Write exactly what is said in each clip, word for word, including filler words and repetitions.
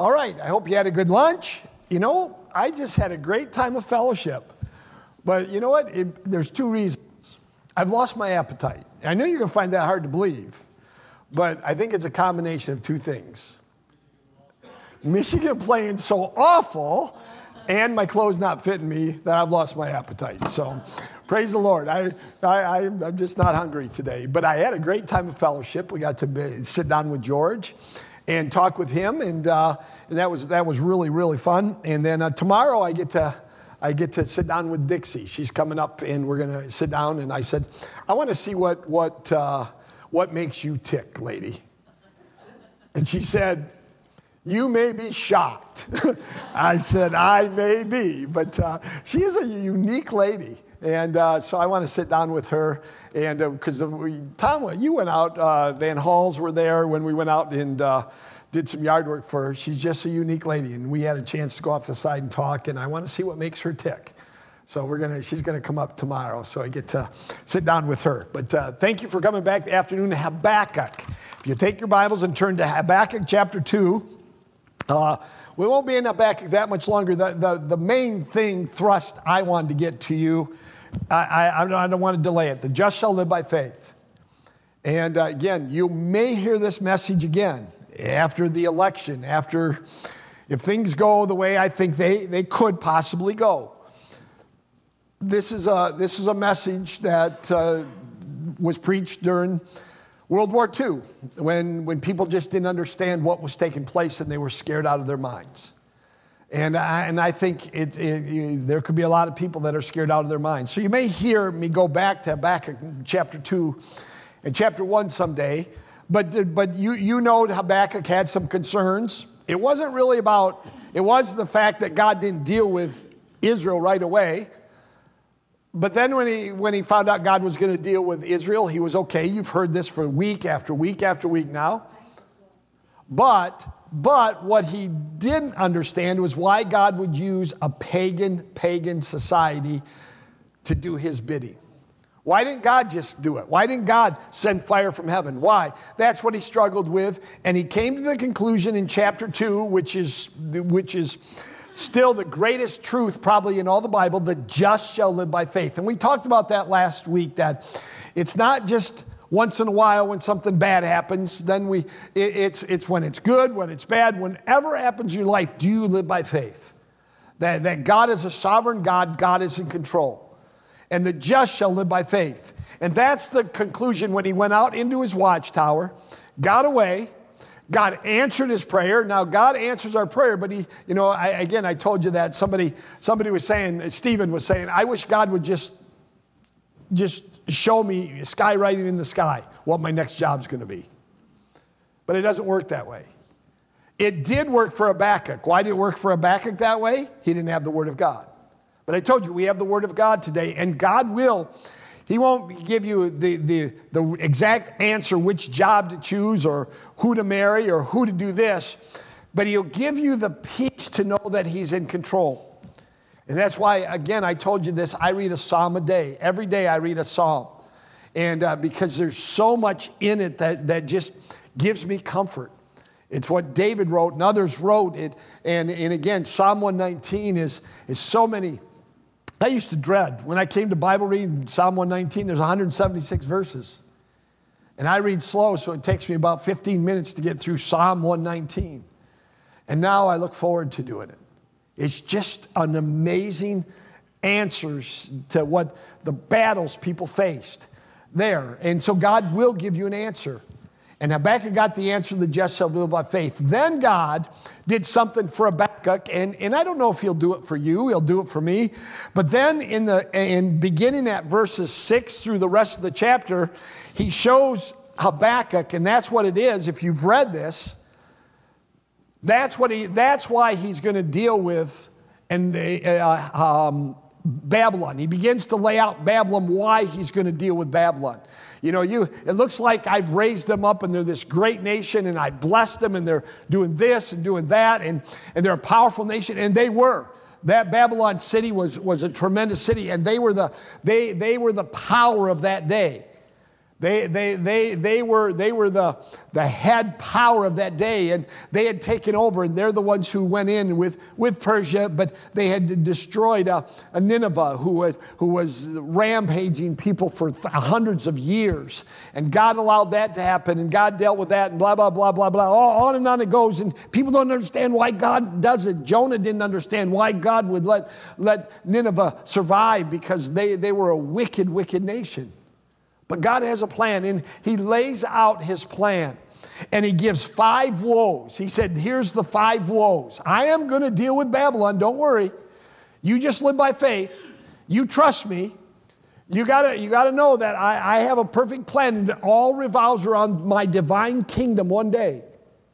All right, I hope you had a good lunch. You know, I just had a great time of fellowship. But you know what? It, there's two reasons. I've lost my appetite. I know you're going to find that hard to believe, but I think it's a combination of two things. Michigan playing so awful, and my clothes not fitting me, that I've lost my appetite. So praise the Lord. I, I, I'm just not hungry today. But I had a great time of fellowship. We got to be, sit down with George and talk with him, and, uh, and that was that was really, really fun. And then uh, tomorrow I get to I get to sit down with Dixie. She's coming up, and we're going to sit down. And I said, I want to see what what uh, what makes you tick, lady. And she said, you may be shocked. I said, I may be, but uh, she is a unique lady. And uh, so I want to sit down with her. And because uh, we, Tom, you went out, uh, Van Halls were there when we went out and uh, did some yard work for her. She's just a unique lady. And we had a chance to go off the side and talk. And I want to see what makes her tick. So we're gonna, she's going to come up tomorrow. So I get to sit down with her. But uh, thank you for coming back the afternoon to Habakkuk. If you take your Bibles and turn to Habakkuk chapter two, Uh, we won't be in Habakkuk that much longer. The, the, the main thing, thrust, I wanted to get to you, I, I, I don't want to delay it. The just shall live by faith. And uh, again, you may hear this message again after the election, after, if things go the way I think they, they could possibly go. This is a, this is a message that uh, was preached during World War Two, when, when people just didn't understand what was taking place and they were scared out of their minds. And I, and I think it, it, it, there could be a lot of people that are scared out of their minds. So you may hear me go back to Habakkuk chapter two and chapter one someday, but, but you, you know Habakkuk had some concerns. It wasn't really about, it was the fact that God didn't deal with Israel right away. But then when he when he found out God was going to deal with Israel, he was okay. You've heard this for week after week after week now. But, but what he didn't understand was why God would use a pagan, pagan society to do his bidding. Why didn't God just do it? Why didn't God send fire from heaven? Why? That's what he struggled with. And he came to the conclusion in chapter two, which is which is... still the greatest truth probably in all the Bible, the just shall live by faith. And we talked about that last week, that it's not just once in a while when something bad happens, then we, it, it's, it's when it's good, when it's bad, whenever happens in your life, do you live by faith? That, that God is a sovereign God, God is in control. And the just shall live by faith. And that's the conclusion when he went out into his watchtower, got away, God answered his prayer. Now, God answers our prayer, but he, you know, I, again, I told you that somebody, somebody was saying, Stephen was saying, I wish God would just, just show me skywriting in the sky what my next job's going to be. But it doesn't work that way. It did work for Habakkuk. Why did it work for Habakkuk that way? He didn't have the word of God. But I told you, we have the word of God today, and God will, he won't give you the, the, the exact answer which job to choose or who to marry or who to do this, but he'll give you the peace to know that he's in control. And that's why, again, I told you this, I read a psalm a day. Every day I read a psalm. And uh, because there's so much in it that, that just gives me comfort. It's what David wrote and others wrote. It, and, and again, Psalm one nineteen is, is so many. I used to dread. When I came to Bible reading, Psalm one nineteen, there's one hundred seventy-six verses. And I read slow, so it takes me about fifteen minutes to get through Psalm one nineteen. And now I look forward to doing it. It's just an amazing answers to what the battles people faced there. And so God will give you an answer. And Habakkuk got the answer, the just shall live by faith. Then God did something for Habakkuk, and, and I don't know if he'll do it for you, he'll do it for me. But then in the in beginning at verses six through the rest of the chapter, he shows Habakkuk, and that's what it is. If you've read this, that's what he that's why he's going to deal with and uh, um, Babylon. He begins to lay out Babylon, why he's going to deal with Babylon. You know, you it looks like I've raised them up and they're this great nation and I blessed them and they're doing this and doing that and, and they're a powerful nation, and they were. That Babylon city was, was a tremendous city, and they were the they they were the power of that day. They, they, they, they were, they were the, the head power of that day, and they had taken over, and they're the ones who went in with, with Persia, but they had destroyed a, a Nineveh who was, who was rampaging people for th- hundreds of years. And God allowed that to happen, and God dealt with that, and blah, blah, blah, blah, blah. All, on and on it goes, and people don't understand why God does it. Jonah didn't understand why God would let, let Nineveh survive, because they, they were a wicked, wicked nation. But God has a plan, and he lays out his plan, and he gives five woes. He said, here's the five woes. I am going to deal with Babylon. Don't worry. You just live by faith. You trust me. You gotta, you gotta know that I, I have a perfect plan, and it all revolves around my divine kingdom one day.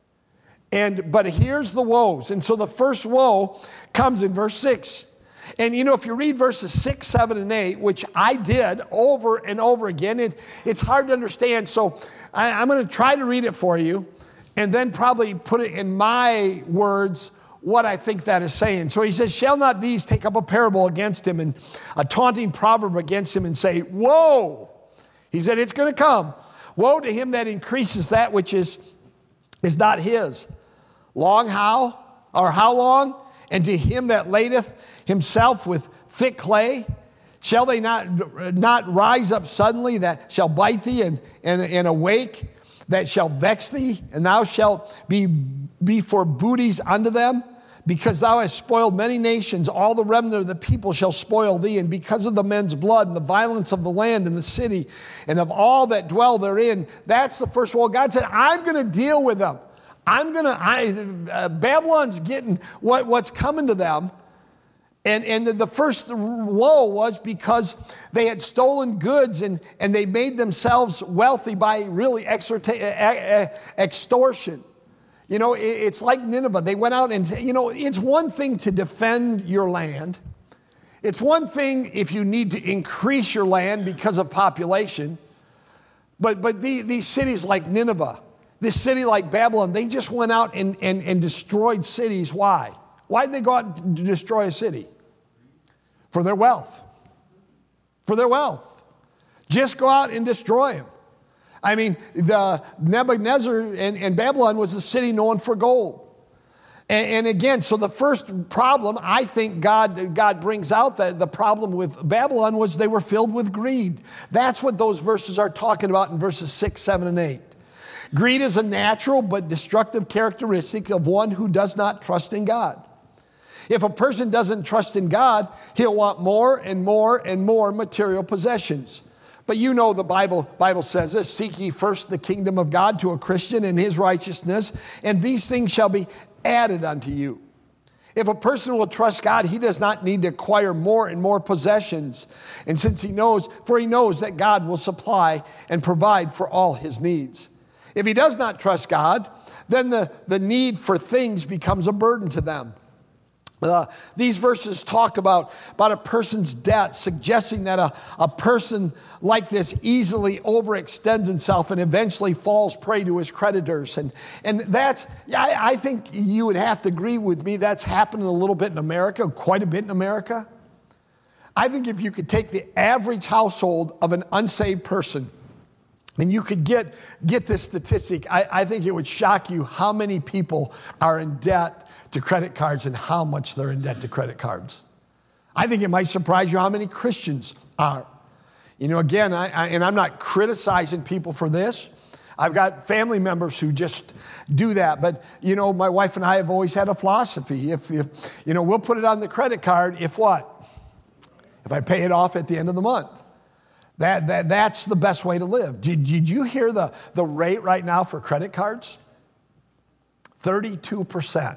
And but here's the woes. And so the first woe comes in verse six. And you know, if you read verses six, seven, and eight, which I did over and over again, it, it's hard to understand. So I, I'm going to try to read it for you, and then probably put it in my words what I think that is saying. So he says, shall not these take up a parable against him, and a taunting proverb against him, and say, woe! He said, it's going to come. Woe to him that increases that which is, is not his. Long how? Or how long? And to him that ladeth himself with thick clay, shall they not, not rise up suddenly, that shall bite thee, and, and, and awake, that shall vex thee, and thou shalt be, be for booties unto them? Because thou hast spoiled many nations, all the remnant of the people shall spoil thee, and because of the men's blood, and the violence of the land and the city, and of all that dwell therein. That's the first one. God said, I'm going to deal with them. I'm going to, I, uh, Babylon's getting what, what's coming to them. And, and the first woe was because they had stolen goods, and, and they made themselves wealthy by really extorta- extortion. You know, it, it's like Nineveh. They went out and, you know, it's one thing to defend your land. It's one thing if you need to increase your land because of population. But, but the, these cities like Nineveh, this city like Babylon, they just went out and, and, and destroyed cities. Why? Why did they go out and destroy a city? For their wealth. For their wealth. Just go out and destroy them. I mean, the Nebuchadnezzar and, and Babylon was a city known for gold. And, and again, so the first problem, I think God, God brings out, that the problem with Babylon was they were filled with greed. That's what those verses are talking about in verses six, seven, and eight. Greed is a natural but destructive characteristic of one who does not trust in God. If a person doesn't trust in God, he'll want more and more and more material possessions. But you know the Bible, Bible says this, seek ye first the kingdom of God to a Christian and his righteousness, and these things shall be added unto you. If a person will trust God, he does not need to acquire more and more possessions. And since he knows, for he knows that God will supply and provide for all his needs. If he does not trust God, then the, the need for things becomes a burden to them. Uh, these verses talk about, about a person's debt, suggesting that a, a person like this easily overextends himself and eventually falls prey to his creditors. And, and that's, I, I think you would have to agree with me, that's happening a little bit in America, quite a bit in America. I think if you could take the average household of an unsaved person, and you could get, get this statistic, I, I think it would shock you how many people are in debt to credit cards and how much they're in debt to credit cards. I think it might surprise you how many Christians are. You know, again, I, I, and I'm not criticizing people for this. I've got family members who just do that. But, you know, my wife and I have always had a philosophy. If, if you know, we'll put it on the credit card if what? If I pay it off at the end of the month. That, that, that's the best way to live. Did, did you hear the, the rate right now for credit cards? thirty-two percent.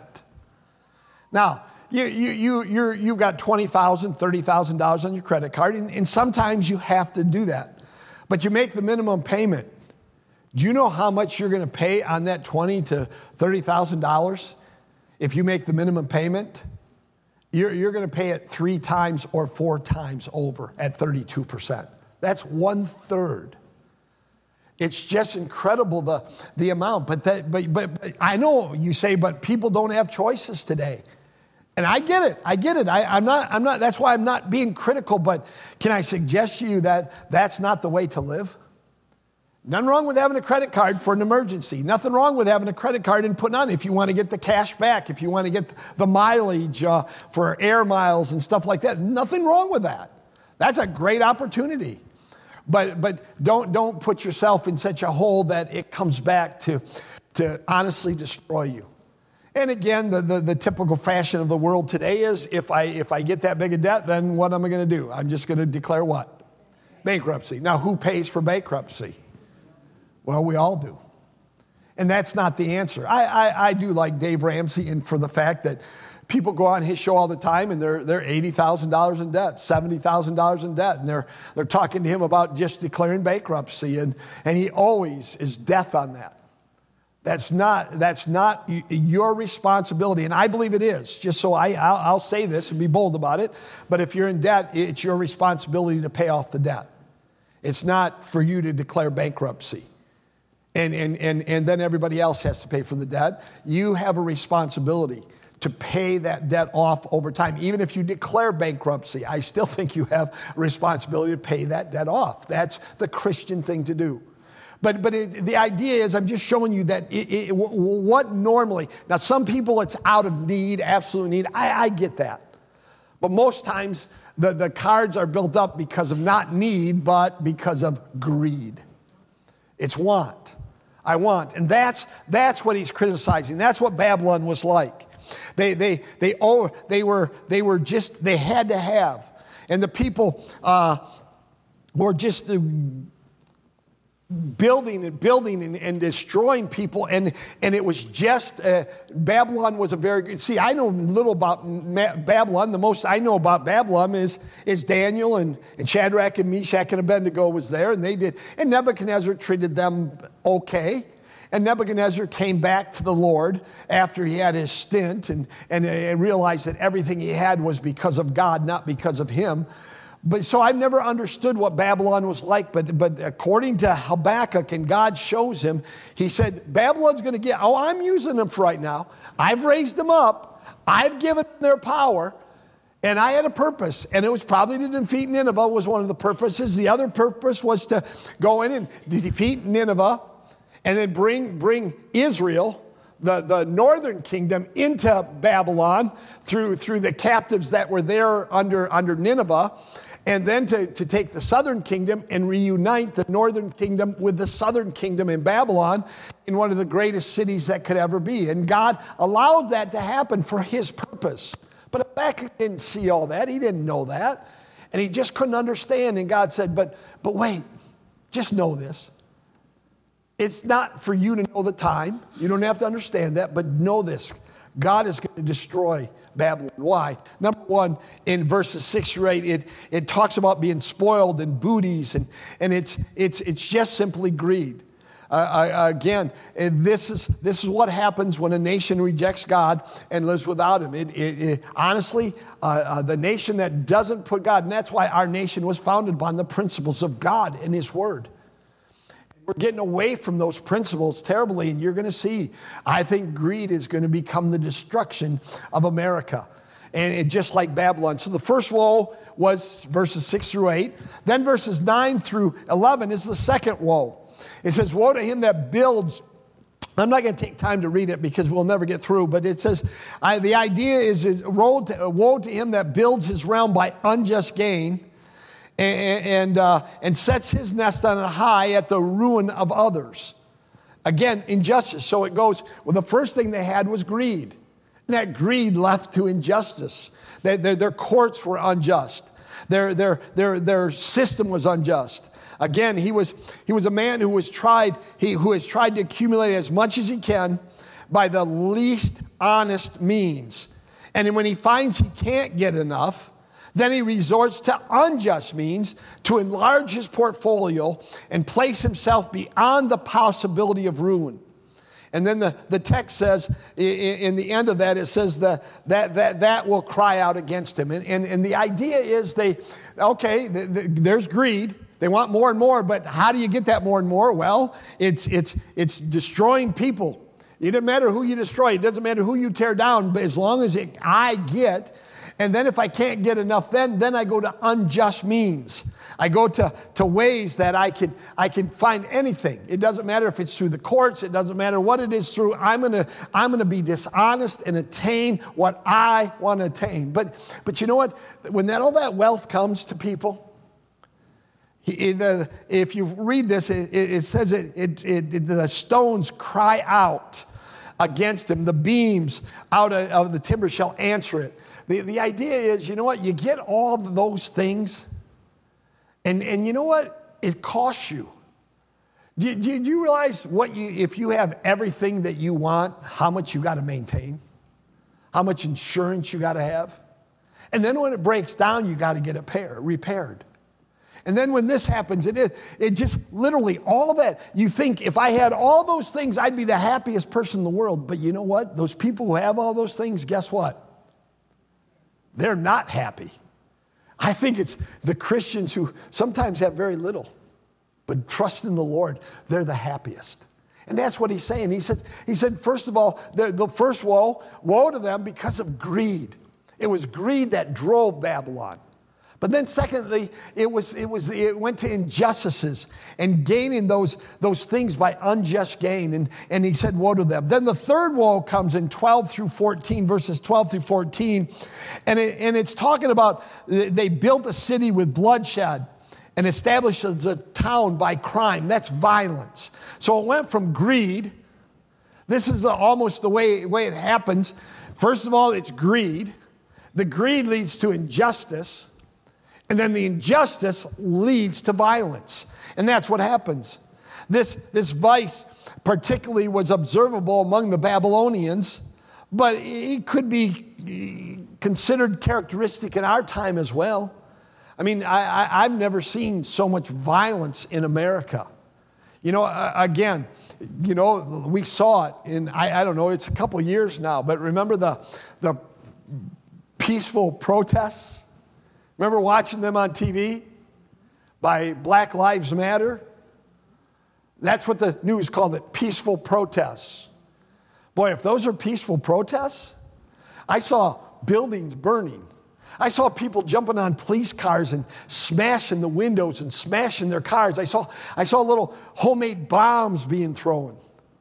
Now, you, you, you, you're, you've got twenty thousand dollars, thirty thousand dollars on your credit card, and, and sometimes you have to do that. But you make the minimum payment. Do you know how much you're going to pay on that twenty thousand dollars to thirty thousand dollars if you make the minimum payment? You're, you're going to pay it three times or four times over at thirty-two percent. That's one third. It's just incredible, the, the amount. But, that, but, but, but I know you say, but people don't have choices today. And I get it. I get it. I, I'm not, I'm not, that's why I'm not being critical. But can I suggest to you that that's not the way to live? Nothing wrong with having a credit card for an emergency. Nothing wrong with having a credit card and putting on if you want to get the cash back, if you want to get the mileage uh, for air miles and stuff like that. Nothing wrong with that. That's a great opportunity. But but don't don't put yourself in such a hole that it comes back to, to honestly destroy you. And again, the, the, the typical fashion of the world today is if I if I get that big a debt, then what am I going to do? I'm just going to declare what? Bankruptcy. Now, who pays for bankruptcy? Well, we all do. And that's not the answer. I, I, I do like Dave Ramsey and for the fact that people go on his show all the time and they're, they're eighty thousand dollars in debt, seventy thousand dollars in debt. And they're, they're talking to him about just declaring bankruptcy. And, and he always is death on that. That's not, that's not your responsibility. And I believe it is. Just so I, I'll, I'll say this and be bold about it. But if you're in debt, it's your responsibility to pay off the debt. It's not for you to declare bankruptcy. And, and, and, and then everybody else has to pay for the debt. You have a responsibility to pay that debt off over time. Even if you declare bankruptcy, I still think you have a responsibility to pay that debt off. That's the Christian thing to do. But but it, the idea is I'm just showing you that it, it, what normally, now some people it's out of need, absolute need. I, I get that. But most times the, the cards are built up because of not need, but because of greed. It's want. I want. And that's that's what he's criticizing. That's what Babylon was like. They they they oh they were they were just they had to have. And the people uh, were just uh, building and building and, and destroying people, and and it was just uh, Babylon was a very good. See, I know little about Ma- Babylon. The most I know about Babylon is is Daniel and, and Shadrach and Meshach and Abednego was there, and they did. And Nebuchadnezzar treated them okay. And Nebuchadnezzar came back to the Lord after he had his stint and and uh, realized that everything he had was because of God, not because of him. But so I've never understood what Babylon was like, but, but according to Habakkuk, and God shows him, he said, Babylon's going to get, oh, I'm using them for right now. I've raised them up. I've given them their power, and I had a purpose. And it was probably to defeat Nineveh was one of the purposes. The other purpose was to go in and defeat Nineveh and then bring, bring Israel, the, the northern kingdom, into Babylon through, through the captives that were there under, under Nineveh. And then to, to take the southern kingdom and reunite the northern kingdom with the southern kingdom in Babylon in one of the greatest cities that could ever be. And God allowed that to happen for his purpose. But Habakkuk didn't see all that. He didn't know that. And he just couldn't understand. And God said, but, but wait, just know this. It's not for you to know the time. You don't have to understand that, but know this. God is going to destroy Babylon. Why? Number one, in verses six through eight, it, it talks about being spoiled and booties, and, and it's, it's, it's just simply greed. Uh, uh, again, this is, this is what happens when a nation rejects God and lives without him. It, it, it, honestly, uh, uh, the nation that doesn't put God, and that's why our nation was founded upon the principles of God and his word. We're getting away from those principles terribly, and you're going to see, I think greed is going to become the destruction of America. And it, just like Babylon. So the first woe was verses six through eight. Then verses nine through eleven is the second woe. It says, woe to him that builds. I'm not going to take time to read it because we'll never get through, but it says, I, the idea is, is woe, to, woe to him that builds his realm by unjust gain, and and, uh, and sets his nest on a high at the ruin of others. Again, injustice. So it goes, well, the first thing they had was greed. And that greed left to injustice. They, their, their courts were unjust. Their, their, their, their system was unjust. Again, he was, he was a man who was tried, he, who has tried to accumulate as much as he can by the least honest means. And when he finds he can't get enough, then he resorts to unjust means to enlarge his portfolio and place himself beyond the possibility of ruin. And then the, the text says, in the end of that, it says the, that, that that will cry out against him. And, and, and the idea is they, okay, the, the, there's greed. They want more and more, but how do you get that more and more? Well, it's, it's, it's destroying people. It doesn't matter who you destroy. It doesn't matter who you tear down, but as long as it, I get, and then if I can't get enough, then, then I go to unjust means. I go to, to ways that I can, I can find anything. It doesn't matter if it's through the courts. It doesn't matter what it is through. I'm going to I'm gonna be dishonest and attain what I want to attain. But, but you know what? When that, all that wealth comes to people, He, the, if you read this, it, it says it, it, it, the stones cry out against him. The beams out of, of the timber shall answer it. The, the idea is, you know what? You get all those things, and, and you know what? It costs you. Do, do, do you realize what you, if you have everything that you want, how much you got to maintain? How much insurance you got to have? And then when it breaks down, you got to get it pair, repaired. And then when this happens, it, is, it just literally all that, you think if I had all those things, I'd be the happiest person in the world. But you know what? Those people who have all those things, guess what? They're not happy. I think it's the Christians who sometimes have very little, but trust in the Lord, they're the happiest. And that's what he's saying. He said, he said first of all, the, the first woe, woe to them because of greed. It was greed that drove Babylon. But then secondly, it was it was it went to injustices and gaining those, those things by unjust gain. And, and he said, woe to them. Then the third woe comes in twelve through fourteen, verses twelve through fourteen. And, it, and it's talking about they built a city with bloodshed and established a town by crime. That's violence. So it went from greed. This is almost the way, way it happens. First of all, it's greed. The greed leads to injustice. And then the injustice leads to violence. And that's what happens. This, this vice particularly was observable among the Babylonians, but it could be considered characteristic in our time as well. I mean, I, I, I've never seen so much violence in America. You know, uh, again, you know, we saw it in, I, I don't know, it's a couple years now, but remember the, the peaceful protests? Remember watching them on T V by Black Lives Matter? That's what the news called it, peaceful protests. Boy, if those are peaceful protests, I saw buildings burning. I saw people jumping on police cars and smashing the windows and smashing their cars. I saw, I saw little homemade bombs being thrown.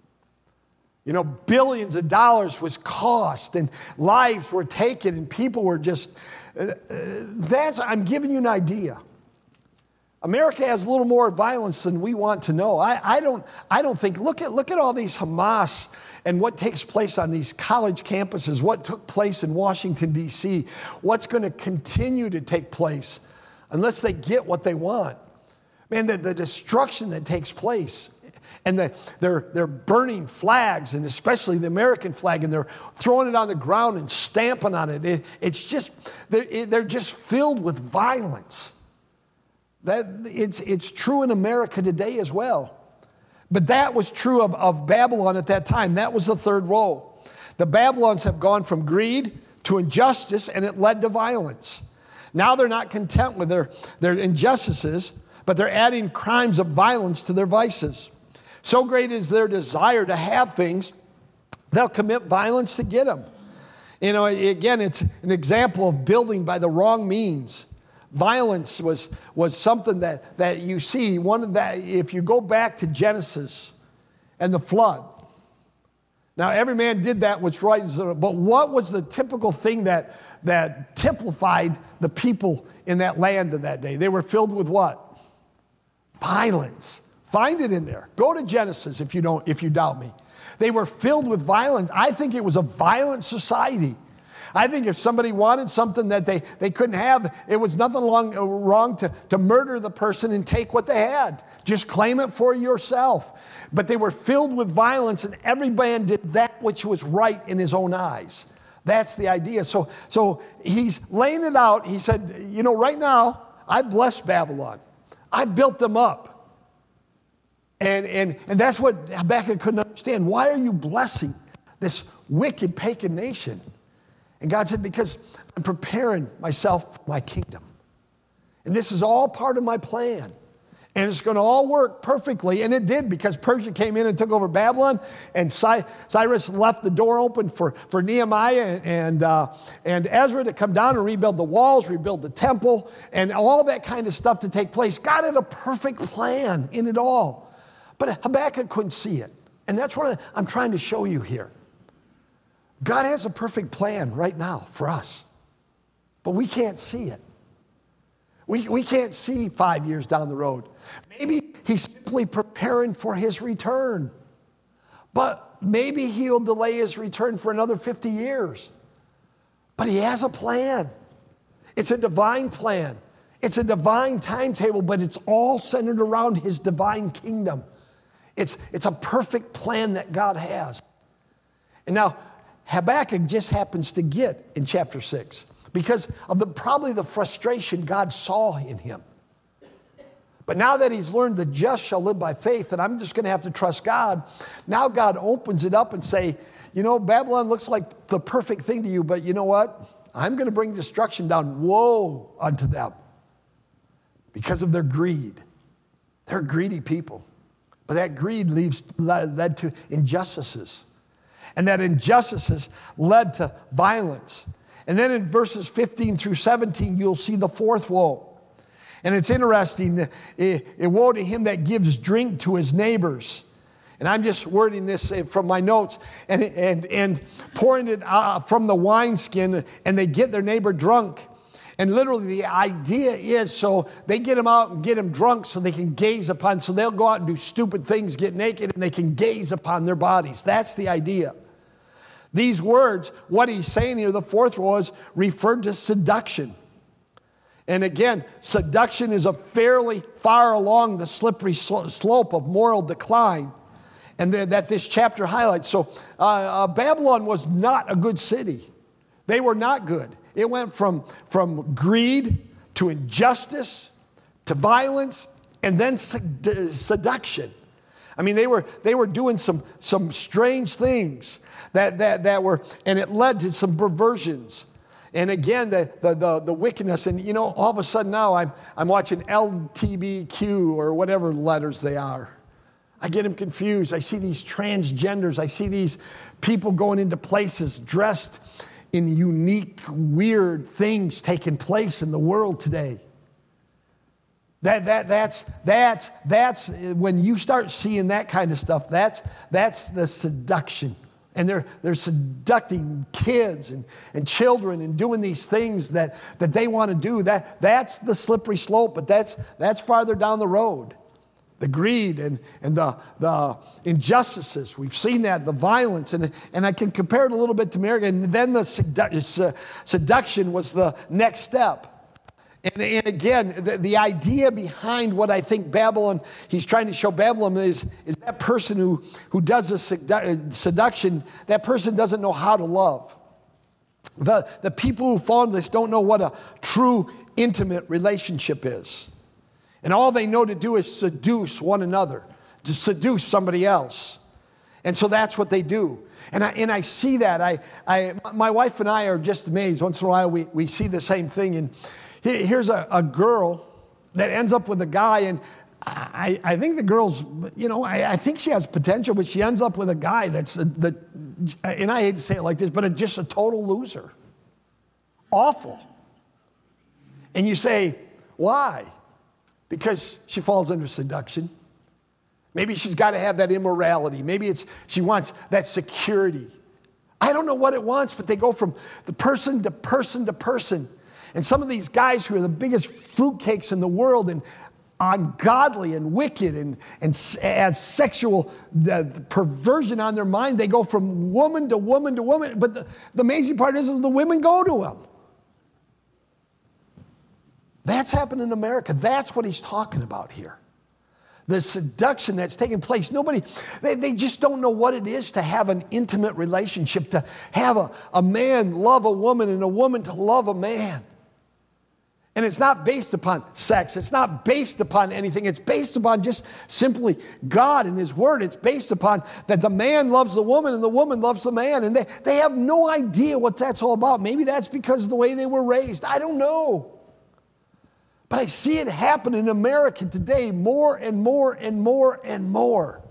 You know, billions of dollars was cost and lives were taken and people were just, uh, that's, I'm giving you an idea. America has a little more violence than we want to know. I, I don't, I don't think, look at, look at all these Hamas and what takes place on these college campuses, what took place in Washington, D C, what's going to continue to take place unless they get what they want. Man, the, the destruction that takes place. And the, they're, they're burning flags, and especially the American flag, and they're throwing it on the ground and stamping on it. it it's just, they're, it, they're just filled with violence. That, it's, it's true in America today as well. But that was true of, of Babylon at that time. That was the third woe. The Babylons have gone from greed to injustice, and it led to violence. Now they're not content with their, their injustices, but they're adding crimes of violence to their vices. So great is their desire to have things, they'll commit violence to get them. You know, again, it's an example of building by the wrong means. Violence was, was something that, that you see. One of that, if you go back to Genesis and the flood. Now, every man did that which right, but what was the typical thing that, that typified the people in that land of that day? They were filled with what? Violence. Find it in there. Go to Genesis if you don't, if you doubt me. They were filled with violence. I think it was a violent society. I think if somebody wanted something that they, they couldn't have, it was nothing long, wrong to, to murder the person and take what they had. Just claim it for yourself. But they were filled with violence, and every man did that which was right in his own eyes. That's the idea. So, so he's laying it out. He said, you know, right now, I blessed Babylon. I built them up. And, and, and that's what Habakkuk couldn't understand. Why are you blessing this wicked pagan nation? And God said, because I'm preparing myself for my kingdom. And this is all part of my plan. And it's going to all work perfectly. And it did, because Persia came in and took over Babylon. And Cyrus left the door open for, for Nehemiah and, uh, and Ezra to come down and rebuild the walls, rebuild the temple, and all that kind of stuff to take place. God had a perfect plan in it all. But Habakkuk couldn't see it. And that's what I'm trying to show you here. God has a perfect plan right now for us. But we can't see it. We, we can't see five years down the road. Maybe he's simply preparing for his return. But maybe he'll delay his return for another fifty years. But he has a plan. It's a divine plan. It's a divine timetable, but it's all centered around his divine kingdom. It's, it's a perfect plan that God has. And now, Habakkuk just happens to get in chapter six because of the probably the frustration God saw in him. But now that he's learned the just shall live by faith, and I'm just going to have to trust God, now God opens it up and say, you know, Babylon looks like the perfect thing to you, but you know what? I'm going to bring destruction down. Woe unto them because of their greed. They're greedy people. But that greed leads, led to injustices. And that injustices led to violence. And then in verses fifteen through seventeen, you'll see the fourth woe. And it's interesting, it, it woe to him that gives drink to his neighbors. And I'm just wording this from my notes. And, and, and pouring it uh, from the wineskin, and they get their neighbor drunk. And literally the idea is so they get him out and get him drunk so they can gaze upon, so they'll go out and do stupid things, get naked, and they can gaze upon their bodies. That's the idea. These words, what he's saying here, the fourth was referred to seduction. And again, seduction is a fairly far along the slippery slope of moral decline, and that this chapter highlights. So uh, uh, Babylon was not a good city. They were not good. It went from, from greed to injustice to violence and then seduction. I mean, they were they were doing some some strange things that that that were, and it led to some perversions. And again, the the the, the wickedness. And you know, all of a sudden now I'm I'm watching L G B T Q or whatever letters they are. I get them confused. I see these transgenders. I see these people going into places dressed in unique, weird things taking place in the world today. That, that, that's, that's, that's, when you start seeing that kind of stuff, that's, that's the seduction. And they're, they're seducting kids and, and children and doing these things that, that they want to do. That, that's the slippery slope, but that's, that's farther down the road. The greed and, and the, the injustices. We've seen that, the violence. And, and I can compare it a little bit to America. And then the sedu- seduction was the next step. And, and again, the, the idea behind what I think Babylon, he's trying to show Babylon is, is that person who, who does the sedu- seduction, that person doesn't know how to love. The, the people who fall into this don't know what a true, intimate relationship is. And all they know to do is seduce one another, to seduce somebody else. And so that's what they do. And I, and I see that. I, I, my wife and I are just amazed. Once in a while we, we see the same thing. And here's a, a girl that ends up with a guy. And I, I think the girl's, you know, I, I think she has potential, but she ends up with a guy that's, a, the, and I hate to say it like this, but a, just a total loser. Awful. And you say, why? Because she falls under seduction. Maybe she's got to have that immorality. Maybe it's she wants that security. I don't know what it wants, but they go from the person to person to person. And some of these guys who are the biggest fruitcakes in the world and ungodly and wicked and, and have sexual uh, perversion on their mind, they go from woman to woman to woman. But the, the amazing part is the women go to them. That's happened in America. That's what he's talking about here. The seduction that's taking place. Nobody, they, they just don't know what it is to have an intimate relationship, to have a, a man love a woman and a woman to love a man. And it's not based upon sex. It's not based upon anything. It's based upon just simply God and his word. It's based upon that the man loves the woman and the woman loves the man. And they, they have no idea what that's all about. Maybe that's because of the way they were raised. I don't know. But I see it happen in America today more and more and more and more.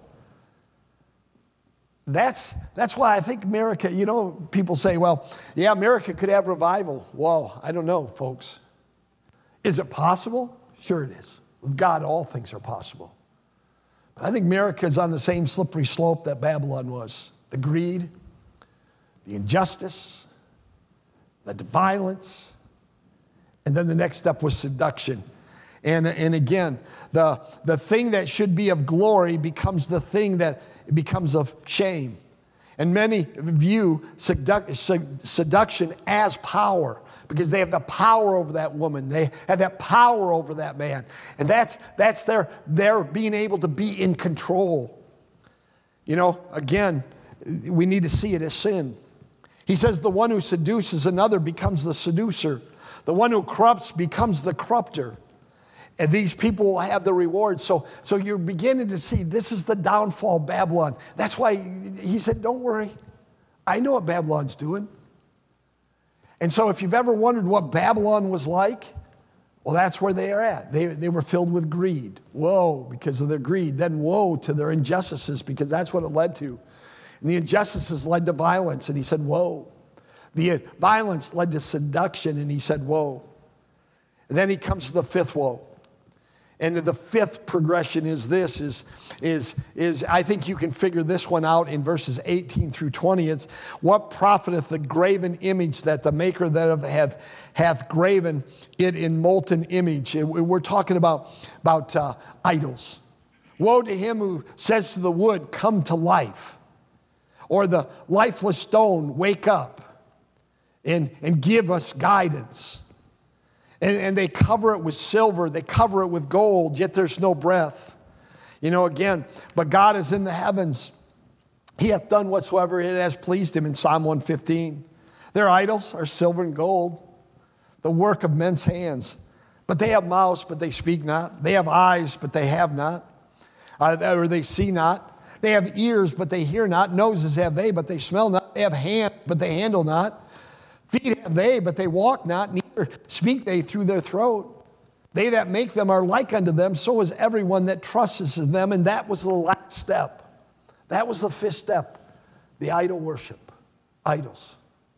That's, that's why I think America, you know, people say, well, yeah, America could have revival. Well, I don't know, folks. Is it possible? Sure it is. With God, all things are possible. But I think America is on the same slippery slope that Babylon was. The greed, the injustice, the violence, and then the next step was seduction. And, and again, the, the thing that should be of glory becomes the thing that becomes of shame. And many view seduc- seduction as power because they have the power over that woman. They have that power over that man. And that's, that's their, their being able to be in control. You know, again, we need to see it as sin. He says the one who seduces another becomes the seducer. The one who corrupts becomes the corrupter. And these people will have the reward. So, so you're beginning to see this is the downfall of Babylon. That's why he said, don't worry. I know what Babylon's doing. And so if you've ever wondered what Babylon was like, well, that's where they are at. They, they were filled with greed. Woe, because of their greed. Then woe to their injustices, because that's what it led to. And the injustices led to violence, and he said, woe. The violence led to seduction, and he said, woe. And then he comes to the fifth woe. And the fifth progression is this, is, is, is I think you can figure this one out in verses eighteen through twenty. It's, what profiteth the graven image that the maker that have, hath graven it in molten image? We're talking about, about uh, idols. Woe to him who says to the wood, come to life. Or the lifeless stone, wake up and, and give us guidance. And, and they cover it with silver, they cover it with gold, yet there's no breath. You know, again, but God is in the heavens. He hath done whatsoever it has pleased him in Psalm one fifteen. Their idols are silver and gold, the work of men's hands. But they have mouths, but they speak not. They have eyes, but they have not, uh, or they see not. They have ears, but they hear not. Noses have they, but they smell not. They have hands, but they handle not. Feet have they, but they walk not, neither speak they through their throat. They that make them are like unto them, so is everyone that trusts in them. And that was the last step. That was the fifth step, the idol worship. Idols.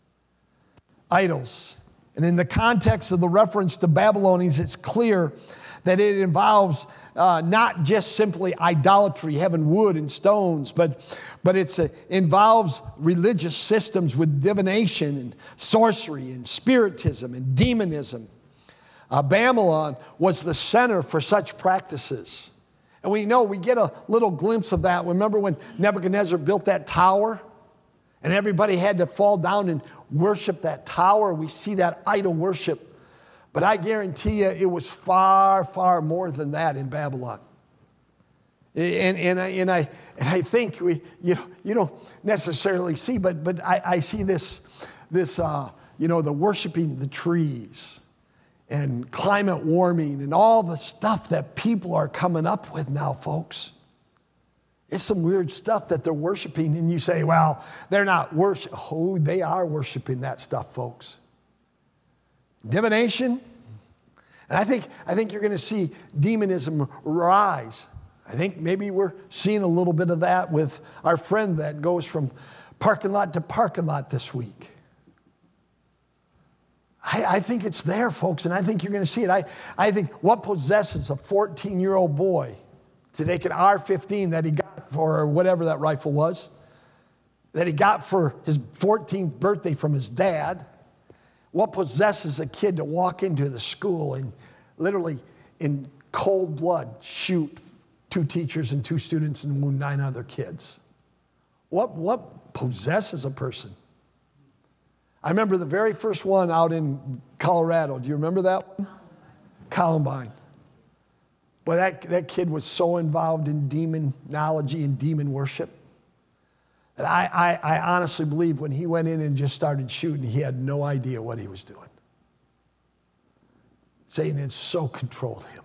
Idols. And in the context of the reference to Babylonians, it's clear that it involves uh, not just simply idolatry, having wood and stones, but, but it uh, involves religious systems with divination and sorcery and spiritism and demonism. Uh, Babylon was the center for such practices. And we know, we get a little glimpse of that. Remember when Nebuchadnezzar built that tower? And everybody had to fall down and worship that tower. We see that idol worship. But I guarantee you it was far, far more than that in Babylon. And, and, I, and, I, and I think we, you know, you don't necessarily see, but, but I, I see this, this uh, you know, the worshiping the trees and climate warming and all the stuff that people are coming up with now, folks. It's some weird stuff that they're worshiping, and you say, well, they're not worshiping. Oh, they are worshiping that stuff, folks. Divination. And I think, I think you're going to see demonism rise. I think maybe we're seeing a little bit of that with our friend that goes from parking lot to parking lot this week. I, I think it's there, folks, and I think you're going to see it. I, I think what possesses a fourteen-year-old boy to take an R fifteen that he got for whatever that rifle was, that he got for his fourteenth birthday from his dad. What possesses a kid to walk into the school and literally in cold blood shoot two teachers and two students and wound nine other kids? What, what possesses a person? I remember the very first one out in Colorado. Do you remember that one? Columbine. But that, that kid was so involved in demonology and demon worship. And I, I, I honestly believe when he went in and just started shooting, he had no idea what he was doing. Satan had so controlled him.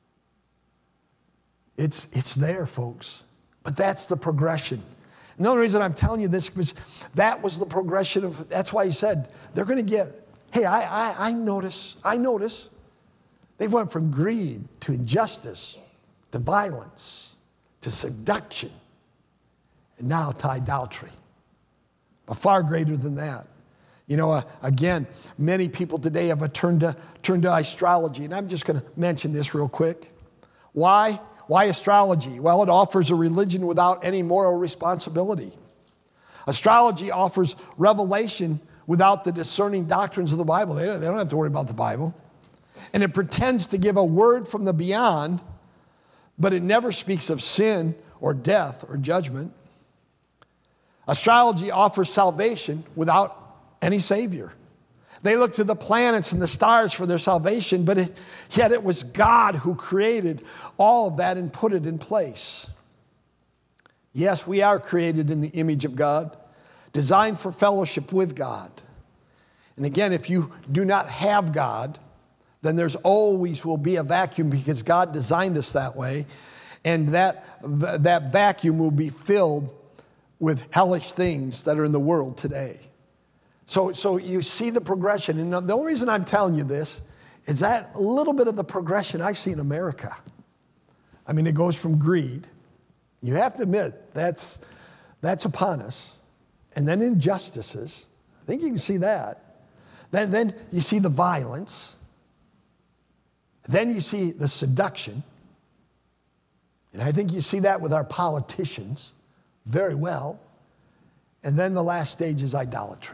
It's, it's there, folks. But that's the progression. And the only reason I'm telling you this was that was the progression of, that's why he said, they're going to get, hey, I, I, I notice, I notice They've went from greed to injustice, to violence, to seduction, and now to idolatry. But far greater than that. You know, uh, again, many people today have turned to, turned to astrology, and I'm just going to mention this real quick. Why? Why astrology? Well, it offers a religion without any moral responsibility. Astrology offers revelation without the discerning doctrines of the Bible. They don't, they don't have to worry about the Bible. And it pretends to give a word from the beyond, but it never speaks of sin or death or judgment. Astrology offers salvation without any Savior. They look to the planets and the stars for their salvation, but it, yet it was God who created all of that and put it in place. Yes, we are created in the image of God, designed for fellowship with God. And again, if you do not have God, then there's always will be a vacuum because God designed us that way. And that, that vacuum will be filled with hellish things that are in the world today. So, so you see the progression. And the only reason I'm telling you this is that a little bit of the progression I see in America. I mean, it goes from greed. You have to admit, that's, that's upon us. And then injustices. I think you can see that. Then, then you see the violence. Then you see the seduction. And I think you see that with our politicians very well. And then the last stage is idolatry.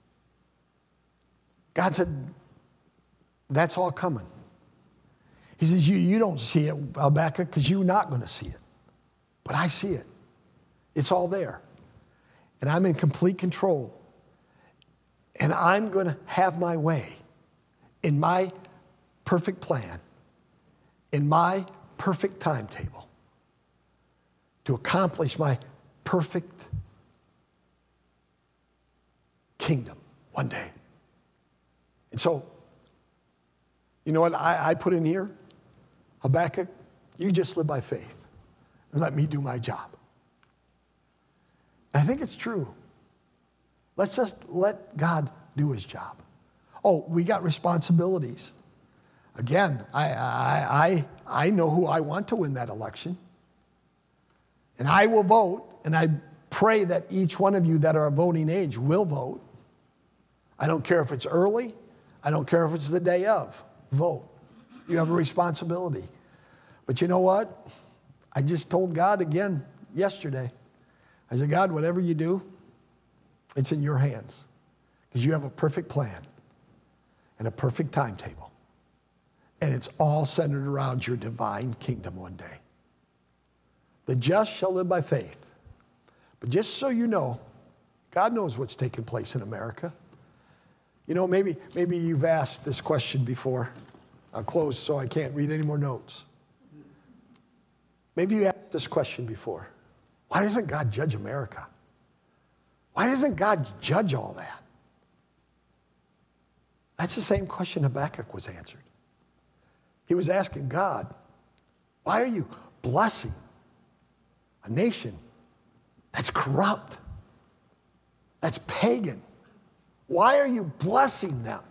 God said, that's all coming. He says, you, you don't see it, Habakkuk, because you're not going to see it. But I see it. It's all there. And I'm in complete control. And I'm going to have my way in my perfect plan, in my perfect timetable to accomplish my perfect kingdom one day. And so, you know what I, I put in here? Habakkuk, you just live by faith and let me do my job. And I think it's true. Let's just let God do his job. Oh, we got responsibilities. Again, I, I, I, I know who I want to win that election. And I will vote, and I pray that each one of you that are of voting age will vote. I don't care if it's early. I don't care if it's the day of. Vote. You have a responsibility. But you know what? I just told God again yesterday. I said, God, whatever you do, it's in your hands. Because you have a perfect plan and a perfect timetable. And it's all centered around your divine kingdom one day. The just shall live by faith. But just so you know, God knows what's taking place in America. You know, maybe, maybe you've asked this question before. I'll close so I can't read any more notes. Maybe you asked this question before. Why doesn't God judge America? Why doesn't God judge all that? That's the same question Habakkuk was answered. He was asking God, why are you blessing a nation that's corrupt, that's pagan? Why are you blessing them?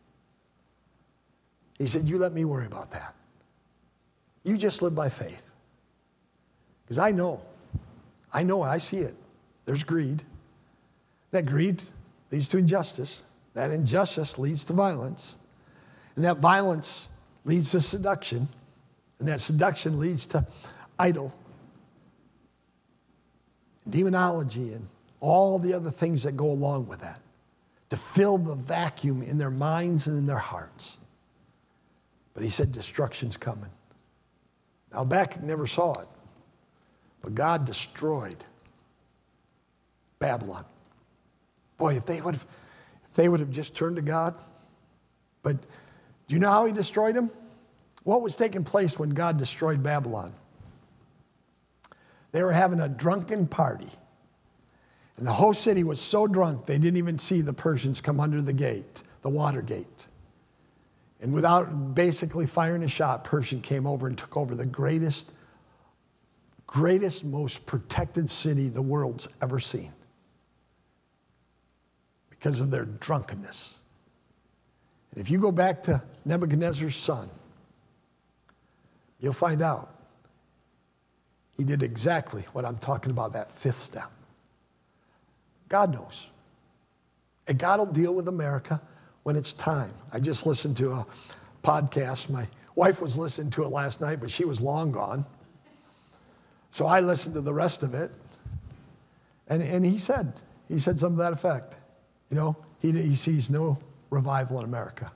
He said, you let me worry about that. You just live by faith. Because I know, I know it, I see it. There's greed. That greed leads to injustice. That injustice leads to violence. And that violence leads to seduction. And that seduction leads to idol, demonology, and all the other things that go along with that, to fill the vacuum in their minds and in their hearts. But he said destruction's coming. Now, Habakkuk never saw it, but God destroyed Babylon. Boy, if they would have, if they would have just turned to God. But do you know how he destroyed them? What was taking place when God destroyed Babylon? They were having a drunken party. And the whole city was so drunk, they didn't even see the Persians come under the gate, the water gate. And without basically firing a shot, Persian came over and took over the greatest, greatest, most protected city the world's ever seen. Because of their drunkenness. And if you go back to Nebuchadnezzar's son, You'll find out. He did exactly what I'm talking about, that fifth step. God knows. And God will deal with America when it's time. I just listened to a podcast. My wife was listening to it last night, but she was long gone. So I listened to the rest of it. And, and he said, he said something to that effect. You know, he, he sees no revival in America.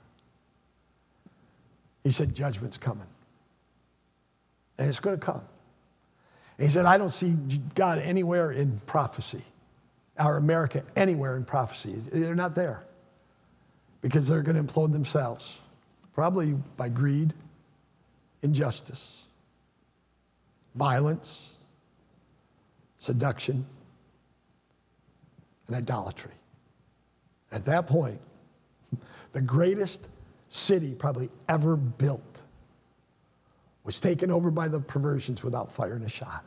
He said, judgment's coming. And it's going to come. And he said, I don't see God anywhere in prophecy, or America anywhere in prophecy. They're not there because they're going to implode themselves, probably by greed, injustice, violence, seduction, and idolatry. At that point, the greatest city probably ever built was taken over by the perversions without firing a shot.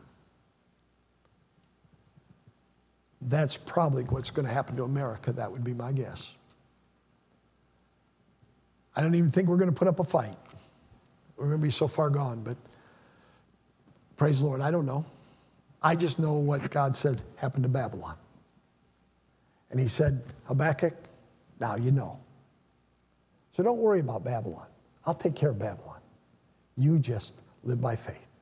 That's probably what's going to happen to America. That would be my guess. I don't even think we're going to put up a fight. We're going to be so far gone, but praise the Lord, I don't know. I just know what God said happened to Babylon. And he said, Habakkuk, now you know. So don't worry about Babylon. I'll take care of Babylon. You just live by faith.